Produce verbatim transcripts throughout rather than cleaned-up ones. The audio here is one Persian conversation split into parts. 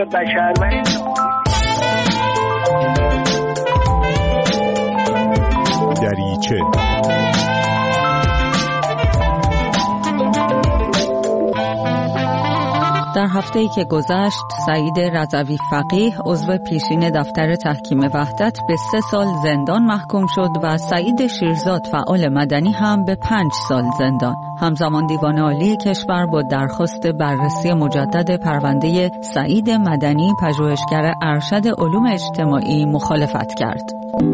بشر و دریچه. در هفته‌ای که گذشت، سعید رضوی فقیه عضو پیشین دفتر تحکیم وحدت به سه سال زندان محکوم شد و سعید شیرزاد فعال مدنی هم به پنج سال زندان. همزمان دیوان عالی کشور با درخواست بررسی مجدد پرونده سعید مدنی پژوهشگر ارشد علوم اجتماعی مخالفت کرد.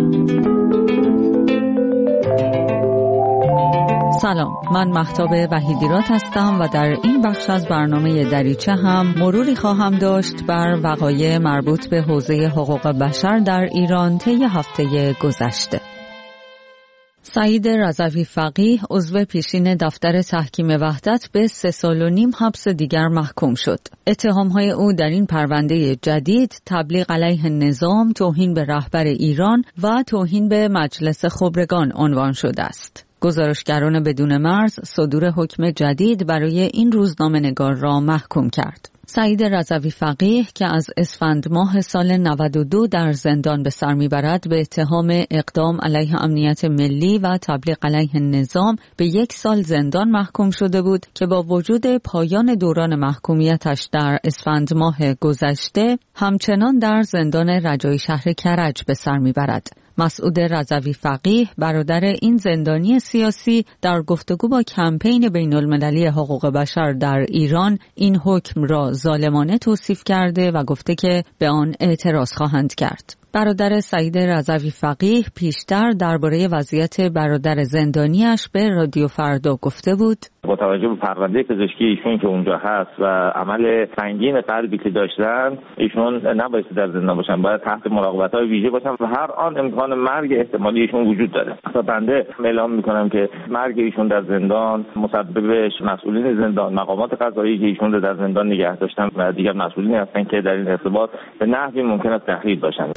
سلام، من مهتاب وحیدیرات هستم و در این بخش از برنامه دریچه هم مروری خواهم داشت بر وقایع مربوط به حوزه حقوق بشر در ایران طی هفته گذشته. سعید رضوی فقیه عضو پیشین دفتر تحکیم وحدت به سه سال و نیم حبس دیگر محکوم شد. اتهام‌های او در این پرونده جدید تبلیغ علیه نظام، توهین به رهبر ایران و توهین به مجلس خبرگان عنوان شده است. گزارشگران بدون مرز صدور حکم جدید برای این روزنامه‌نگار را محکوم کرد. سعید رضوی فقیه که از اسفند ماه سال نود و دو در زندان به سر میبرد به اتهام اقدام علیه امنیت ملی و تبلیغ علیه نظام به یک سال زندان محکوم شده بود که با وجود پایان دوران محکومیتش در اسفند ماه گذشته همچنان در زندان رجایی شهر کرج به سر میبرد. مسعود رضوی فقیه برادر این زندانی سیاسی در گفتگو با کمپین بین المللی حقوق بشر در ایران این حکم را ظالمانه توصیف کرده و گفته که به آن اعتراض خواهند کرد. برادر سعید رضوی فقیه پیشتر درباره وضعیت برادر زندانیش به رادیو فردا گفته بود: با توجه به پرونده پزشکی ایشون که اونجا هست و عمل سنگین قلبی که داشتن، ایشون نباید در زندان باشن، باید تحت مراقبت‌های ویژه باشن و هر آن امکان مرگ احتمالی ایشون وجود داره. تا بنده اعلام می‌کنم که مرگ ایشون در زندان مسببش مسئولین زندان، مقامات قضایی که ایشون رو در زندان نگه داشتن و دیگر مسئولین هستن که در این ارتباط به نحوی ممکن است تخریب باشن.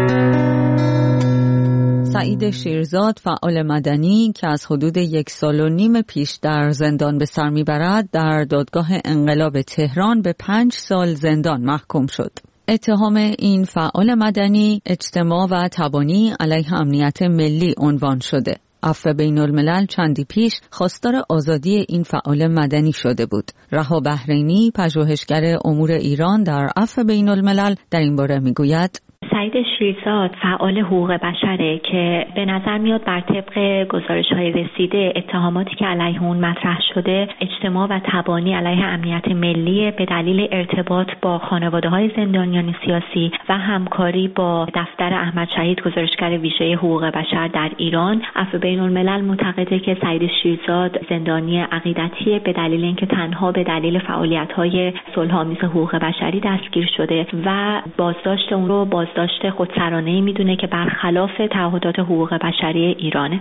سعید شیرزاد فعال مدنی که از حدود یک سال و نیم پیش در زندان به سر میبرد در دادگاه انقلاب تهران به پنج سال زندان محکوم شد. اتهام این فعال مدنی اجتماع و تبانی علیه امنیت ملی عنوان شده. عفو بین الملل چندی پیش خواستار آزادی این فعال مدنی شده بود. رها بحرینی پژوهشگر امور ایران در عفو بین الملل در این باره میگوید: سعید شیرزاد فعال حقوق بشره که به نظر میاد بر طبق گزارش‌های رسیده اتهاماتی که علیه اون مطرح شده اجتماع و تبانی علیه امنیت ملی به دلیل ارتباط با خانواده‌های زندانیان سیاسی و همکاری با دفتر احمد شهید گزارشگر ویژه حقوق بشر در ایران. عفو بین الملل معتقده که سعید شیرزاد زندانی عقیدتی به دلیل اینکه تنها به دلیل فعالیت‌های صلح‌آمیز حقوق بشری دستگیر شده و بازداشت اون رو بازداشت خودسرانه‌ای میدونه که برخلاف تعهدات حقوق بشری ایرانه.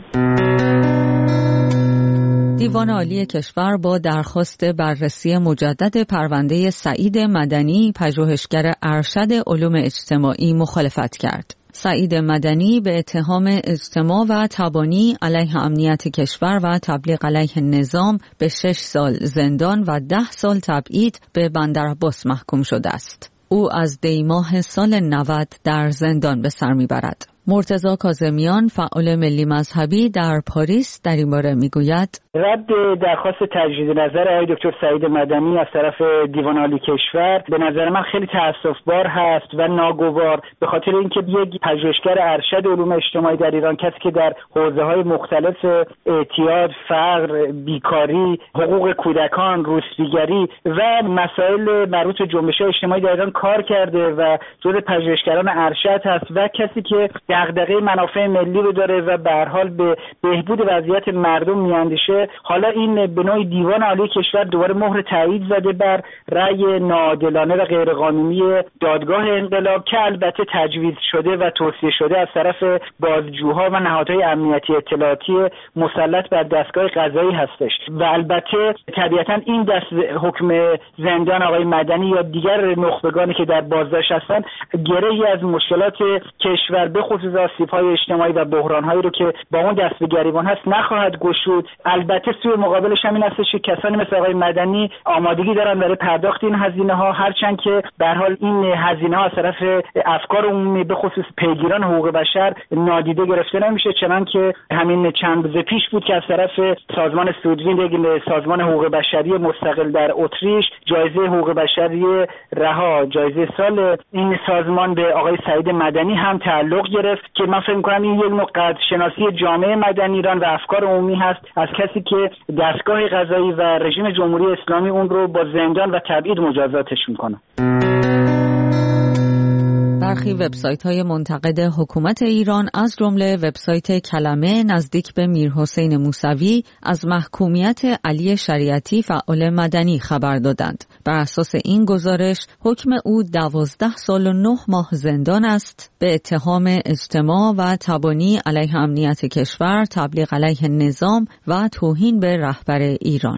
دیوان عالی کشور با درخواست بررسی مجدد پرونده سعید مدنی پژوهشگر ارشد علوم اجتماعی مخالفت کرد. سعید مدنی به اتهام اجتماع و تبانی علیه امنیت کشور و تبلیغ علیه نظام به شش سال زندان و ده سال تبعید به بندرعباس محکوم شده است. او از دی ماه سال نود در زندان به سر میبرد. مرتضی کاظمیان فعال ملی مذهبی در پاریس در این باره میگوید: رد درخواست تجدید نظر آقای دکتر سعید مدنی از طرف دیوان عالی کشور به نظر من خیلی تأسف‌بار هست و ناگوار، به خاطر اینکه یک پژوهشگر ارشد علوم اجتماعی در ایران، کسی که در حوزه‌های مختلف اعتیاد، فقر، بیکاری، حقوق کودکان، روسپیگری و مسائل مربوط به جنبش‌های اجتماعی در ایران کار کرده و جزو پژوهشگران ارشد هست و کسی که دغدغه منافع ملی رو داره و به هر حال به بهبود وضعیت مردم میاندیشه، حالا این به نوعی دیوان عالی کشور دوباره مهر تایید زده بر رأی ناعادلانه و غیرقانونی دادگاه انقلاب که البته تجویز شده و توصیه شده از طرف بازجوها و نهادهای امنیتی اطلاعاتی مسلط بر دستگاه قضایی هستش. و البته طبیعتا این دست حکم زندان آقای مدنی یا دیگر نخبگانی که در بازداشت هستن گره‌ای از مشکلات کشور به خصوص بخصوص آسیب‌های اجتماعی و بحران‌هایی رو که با اون دست به گریبان هست نخواهد گشود. البته سوی مقابلش هم این هستش که کسانی مثل آقای مدنی آمادگی دارن برای پرداخت این هزینه‌ها، هرچند که به هر حال این هزینه‌ها از طرف افکار عمومی به خصوص پیگیران حقوق بشر نادیده گرفته نمیشه، چنانکه همین چند روز پیش بود که از طرف سازمان سودوین، سازمان حقوق بشری مستقل در اتریش، جایزه حقوق بشری رها، جایزه سال این سازمان به آقای سعید مدنی هم تعلق گرفت که من فکر می‌کنم این یک نوع قدرشناسی جامعه مدنی ایران و افکار عمومی هست از کسی که دستگاه قضایی و رژیم جمهوری اسلامی اون رو با زندان و تبعید مجازاتش میکنه. برخی وبسایت‌های منتقد حکومت ایران از جمله وبسایت کلمه نزدیک به میرحسین موسوی از محکومیت علی شریعتی فعال مدنی خبر دادند. بر اساس این گزارش حکم او دوازده سال و نه ماه زندان است به اتهام اجتماع و تبانی علیه امنیت کشور، تبلیغ علیه نظام و توهین به رهبر ایران.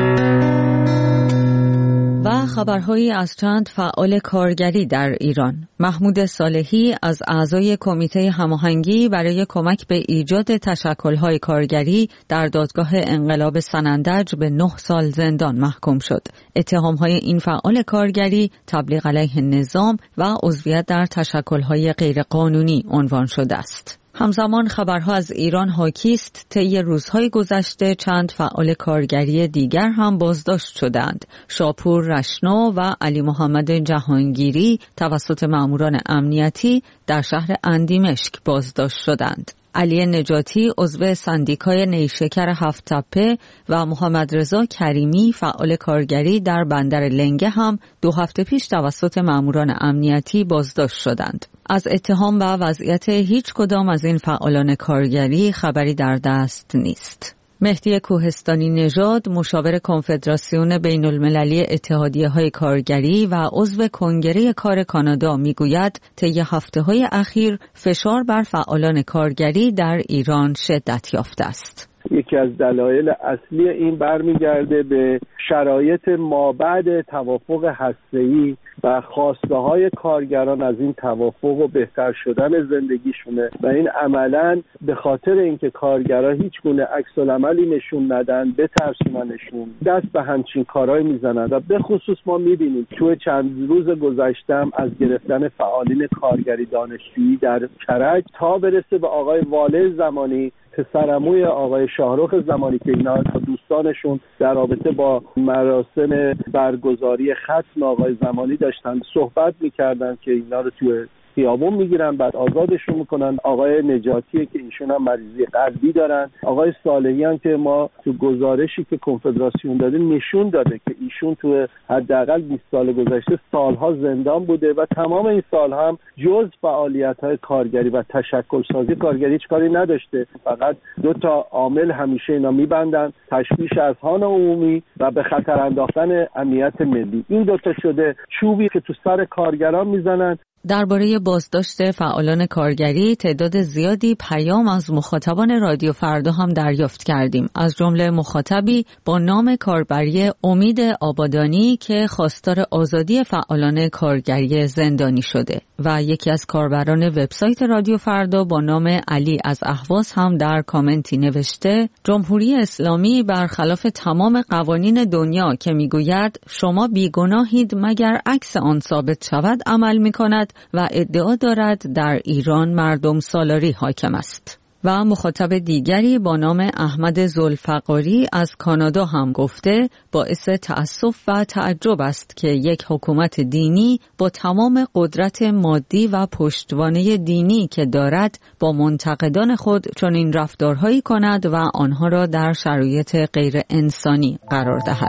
و خبرهایی از چند فعال کارگری در ایران. محمود صالحی از اعضای کمیته هماهنگی برای کمک به ایجاد تشکل‌های کارگری در دادگاه انقلاب سنندج به نه سال زندان محکوم شد. اتهام‌های این فعال کارگری تبلیغ علیه نظام و عضویت در تشکل‌های غیرقانونی عنوان شده است. همزمان خبرها از ایران حاکی است طی روزهای گذشته چند فعال کارگری دیگر هم بازداشت شدند. شاپور رشنا و علی محمد جهانگیری توسط ماموران امنیتی در شهر اندیمشک بازداشت شدند. علی نجاتی عضو سندیکای نیشکر هفت تپه و محمد رضا کریمی فعال کارگری در بندر لنگه هم دو هفته پیش توسط ماموران امنیتی بازداشت شدند. از اتهام و وضعیت هیچ کدام از این فعالان کارگری خبری در دست نیست. مهدی کوهستانی نژاد مشاور کنفدراسیون بین المللی اتحادیه‌های کارگری و عضو کنگره کار کانادا میگوید طی هفته‌های اخیر فشار بر فعالان کارگری در ایران شدت یافته است. یکی از دلایل اصلی این برمیگرده به شرایط مابعد توافق هسته‌ای و خواسته های کارگران از این توافق و بهتر شدن زندگیشونه و این عملاً به خاطر اینکه کارگرها هیچ گونه عکس العملی نشون ندن، بترسوننشون، دست به همچین کارهای میزنن و به خصوص ما میبینیم توی چند روز گذشتم از گرفتن فعالین کارگری دانشجویی در کرج تا برسه به آقای واله زمانی، پسرعموی آقای شاهرخ زمانی که اینا دوستانشون در رابطه با مراسم برگزاری ختم آقای زمانی داشتن صحبت میکردن که اینا رو توی خیابون میگیرن بعد آزادشون میکنن. آقای نجاتیه که ایشون هم مریضی قلبی دارن. آقای صالحی هم که ما تو گزارشی که کنفدراسیون داده نشون داده که ایشون تو حداقل بیست سال گذشته سالها زندان بوده و تمام این سالها هم جز فعالیت‌های کارگری و تشکل سازی کارگری هیچ کاری نداشته. فقط دو تا عامل همیشه اینا میبندن: تشویش اذهان عمومی و به خطر انداختن امنیت ملی. این دو تا شده چوبی که تو سر کارگران میزنن. درباره بازداشت فعالان کارگری تعداد زیادی پیام از مخاطبان رادیو فردا هم دریافت کردیم، از جمله مخاطبی با نام کاربری امید آبادانی که خواستار آزادی فعالان کارگری زندانی شده و یکی از کاربران وبسایت رادیو فردا با نام علی از اهواز هم در کامنتی نوشته: جمهوری اسلامی برخلاف تمام قوانین دنیا که میگوید شما بیگناهید مگر عکس آن ثابت شود عمل میکند و ادعا دارد در ایران مردم سالاری حاکم است. و مخاطب دیگری با نام احمد ذوالفقاری از کانادا هم گفته باعث تأسف و تعجب است که یک حکومت دینی با تمام قدرت مادی و پشتوانه دینی که دارد با منتقدان خود چنین رفتارهایی کند و آنها را در شرایط غیر انسانی قرار دهد.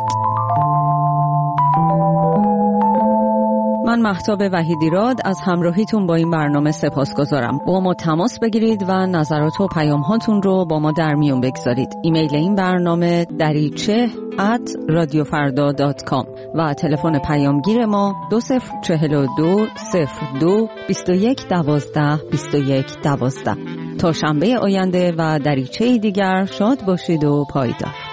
من مهتاب وحیدیراد از همراهیتون با این برنامه سپاسگزارم. با ما تماس بگیرید و نظرات و پیام هاتون رو با ما در میون بگذارید. ایمیل این برنامه دریچه ات رادیو فردا دات کام و تلفن پیامگیر ما دو صفر چهل و دو صفر دو بیست و یک دوازده بیست و یک دوازده. تا شنبه آینده و دریچه دیگر شاد باشید و پایدار.